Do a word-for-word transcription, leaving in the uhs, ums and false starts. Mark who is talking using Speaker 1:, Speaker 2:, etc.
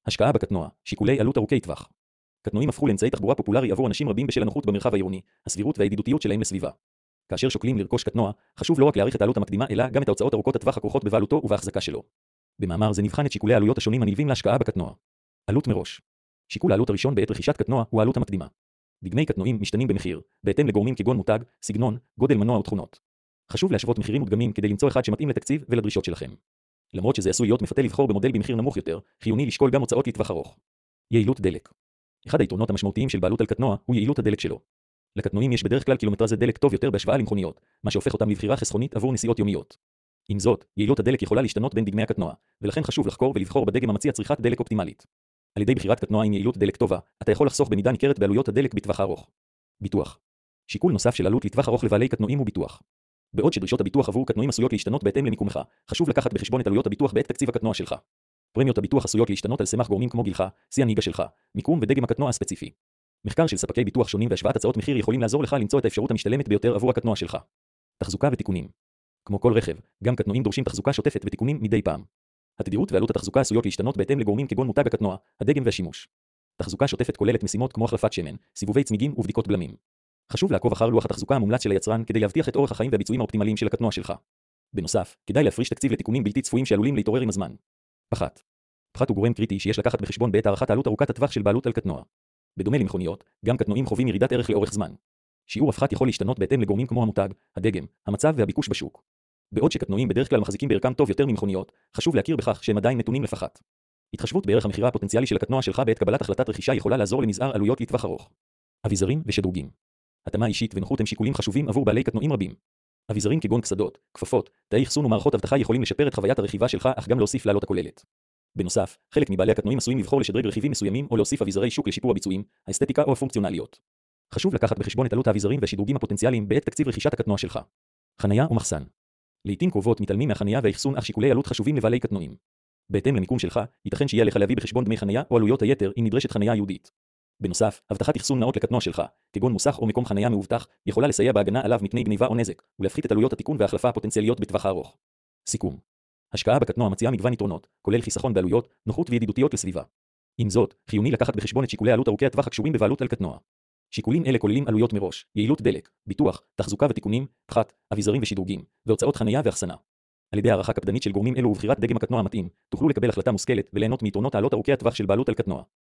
Speaker 1: השקעה בקטנוע, שיקולי עלות ארוכי טווח. קטנועים הפכו לאמצעי תחבורה פופולרי עבור אנשים רבים בשל הנוחות במרחב העירוני, הסבירות והידידותיות שלהם לסביבה. כאשר שוקלים לרכוש קטנוע, חשוב לא רק להעריך את העלות המקדימה, אלא גם את ההוצאות ארוכות הטווח הכרוכות בבעלותו ובהחזקה שלו. במאמר זה נבחן את שיקולי העלויות השונים הנלווים להשקעה בקטנוע. עלות מראש. שיקול העלות הראשון בעת רכישת קטנוע הוא העלות המקדימה. דגמי קטנועים משתנים במחיר, בהתאם לגורמים כגון מותג, סגנון, גודל מנוע ותכונות. חשוב להשוות מחירים ודגמים כדי למצוא אחד שמתאים לתקציב ולדרישות שלכם. למרות שזה עשוי להיות מפתה לבחור במודל במחיר נמוך יותר, חיוני לשקול גם הוצאות לטווח ארוך. יעילות דלק. אחד היתרונות המשמעותיים של בעלות על קטנוע הוא יעילות הדלק שלו. לקטנועים יש בדרך כלל קילומטרז דלק טוב יותר בהשוואה למכוניות, מה שהופך אותם לבחירה חסכונית עבור נסיעות יומיות. עם זאת, יעילות הדלק יכולה להשתנות בין דגמי הקטנוע, ולכן חשוב לחקור ולבחור בדגם המציע צריכת דלק אופטימלית. על ידי בחירת קטנוע עם יעילות דלק טובה, אתה יכול לחסוך במידה ניכרת בעלויות הדלק בטווח הארוך. ביטוח. שיקול נוסף של עלות לטווח ארוך לבעלי קטנועים הוא ביטוח. בעוד שדרישות הביטוח עבור קטנועים עשויות להשתנות בהתאם למיקומך, חשוב לקחת בחשבון את עלויות הביטוח בעת תקציב הקטנוע שלך. פרמיות הביטוח עשויות להשתנות על סמך גורמים כמו גילך, שיא הנהיגה שלך, מיקום ודגם הקטנוע הספציפי. מחקר של ספקי ביטוח שונים והשוואת הצעות מחיר יכולים לעזור לך למצוא את האפשרות המשתלמת ביותר עבור הקטנוע שלך. תחזוקה ותיקונים. כמו כל רכב, גם קטנועים דורשים תחזוקה שוטפת ותיקונים מדי פעם. התדירות ועלות התחזוקה עשויות להשתנות בהתאם לגורמים כגון מותג הקטנוע, הדגם והשימוש. תחזוקה שוטפת כוללת משימות כמו החלפת שמן, סיבובי צמיגים ובדיקות בלמים. חשוב לעקוב אחר לוח התחזוקה המומלץ של היצרן כדי להבטיח את אורח החיים והביצועים האופטימליים של הקטנוע שלך. בנוסף, כדאי להפריש תקציב לתיקונים בלתי צפויים שעלולים להתעורר עם הזמן. פחת. פחת הוא גורם קריטי שיש לקחת בחשבון בעת הערכת העלות ארוכת הטווח של בעלות על קטנוע. בדומה למכוניות, גם קטנועים חווים ירידת ערך לאורך זמן. שיעור הפחת יכול להשתנות בהתאם לגורמים כמו המותג, הדגם, המצב והביקוש בשוק. בעוד שקטנועים בדרך כלל מחזיקים בערכם טוב יותר ממכוניות, חשוב להכיר בכך שהם עדיין נתונים לפחת. התחשבות בערך המחירה הפוטנציאלי של הקטנוע שלך בעת קבלת החלטת רכישה יכולה לעזור למזער עלויות לטווח ארוך. אביזרים ושדרוגים. התאמה אישית ונוחות הם שיקולים חשובים עבור בעלי קטנועים רבים. אביזרים כגון קסדות, כפפות, תאי אחסון ומערכות אבטחה יכולים לשפר את חוויית הרכיבה שלך, אך גם להוסיף לעלות הכוללת. בנוסף, חלק מבעלי הקטנועים עשויים לבחור לשדרג רכיבים מסוימים או להוסיף אביזרי שוק לשיפור הביצועים, האסתטיקה או הפונקציונליות. חשוב לקחת בחשבון את עלות האביזרים והשדרוגים הפוטנציאליים בעת תקציב רכישת הקטנוע שלך. חניה ומחסן. לעתים קרובות מתעלמים מהחניה והאחסון, אך שיקולי עלות חשובים לבעלי קטנועים. בהתאם למיקום שלך, ייתכן שיהיה לך להביא בחשבון דמי חניה או עלויות היתר אם נדרשת חניה ייעודית. בנוסף, הבטחת אחסון נאות לקטנוע שלך, כגון מוסך או מקום חניה מאובטח, יכולה לסייע בהגנה עליו מפני גניבה או נזק, ולהפחית את עלויות התיקון וההחלפה הפוטנציאליות בטווח הארוך. סיכום. השקעה בקטנוע מציעה מגוון יתרונות, כולל חיסכון בעלויות, נוחות וידידותיות לסביבה. עם זאת, חיוני לקחת בחשבון את שיקולי עלות ארוכי הטווח הקשורים בבעלות על קטנוע. שיקולים אלה כוללים עלויות מראש, יעילות דלק, ביטוח, תחזוקה ותיקונים, פחת, אביזרים ושדרוגים, והוצאות חניה ואחסנה. על ידי הערכה קפדנית של גורמים אלו ובחירת דגם הקטנוע המתאים, תוכלו לקבל החלטה מושכלת וליהנות מיתרונות העלות ארוכי הטווח של בעלות על קטנוע.